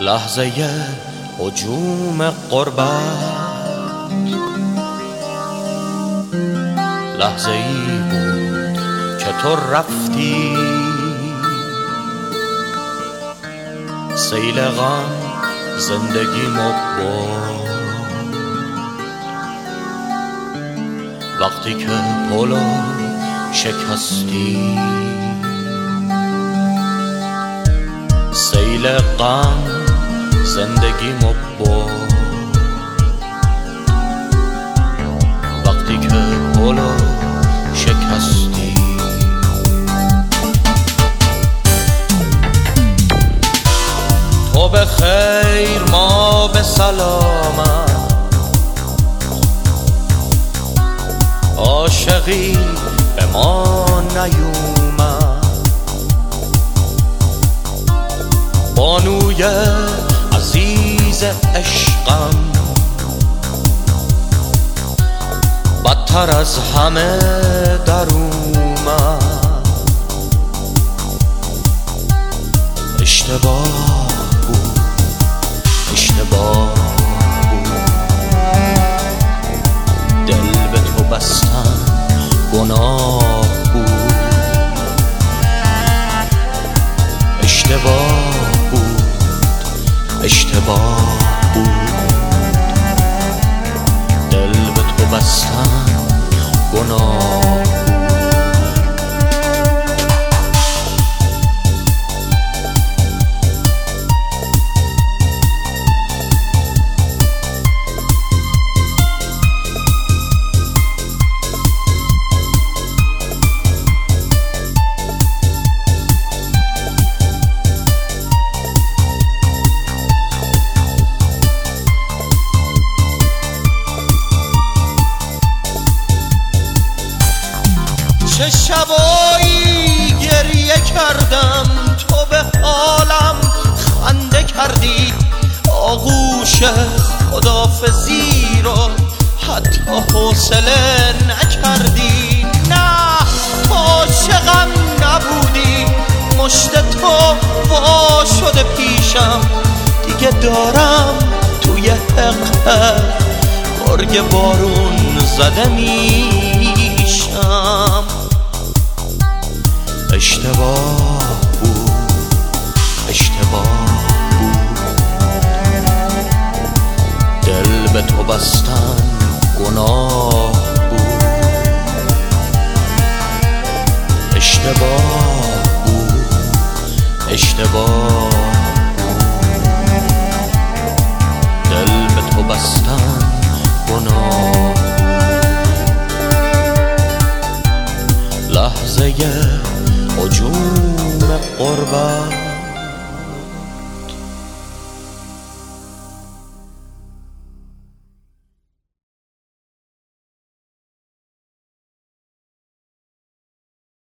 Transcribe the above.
لحظه هجوم غربت، لحظه ای بود که تو رفتی، سیل غم زندگیمو برد. وقتی که پلو شکستی، سیل غم زندگیمو برد. وقتی که پلو شکستی، تو به خیر ما به سلامت، عاشقی به ما نیومد. بانوی عزیز عشقم بدتر از همه در اومد. اشتباه بود، اشتباه بود، دل به تو بستن گناه بود. اشتباه بود، اشتباه بود، دل به تو بستن گناه بود. چه شبایی گریه کردم، تو به حالم خنده کردی. آغوش خداحافظی رو حتی حوصله نکردی. نه تو عاشقم نبودی، مشت تو وا شده پیشم. دیگه دارم توی حقه گرگ بارون زده میشم. اشتباه بود، اشتباه بود، دل به تو بستن گناه بود. اشتباه بود، اشتباه بود، دل به تو بستن گناه. لحظه هجوم غربت،